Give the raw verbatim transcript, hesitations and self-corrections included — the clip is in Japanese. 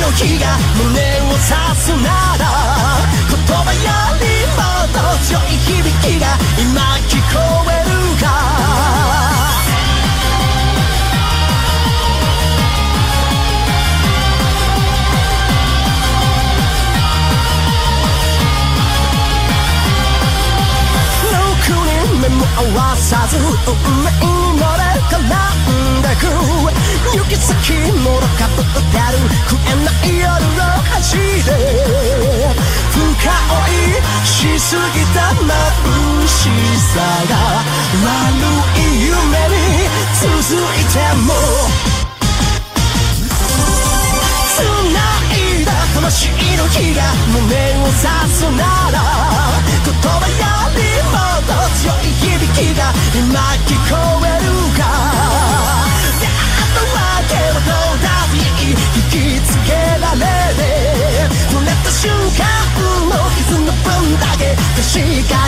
の火が胸を刺すなら言葉よりもっと強い響きが今聞こえるか目も合わさず運命に乗れ絡んでく行き先もろかぶってる食えない夜を走れ深追いしすぎた眩しさが悪い夢に続いても繋いだ魂の火が胸を刺すなら言葉よりもっと強い響きが今聞こえるかあのわけはどうだって引きつけられて触れた瞬間の傷の分だけ確か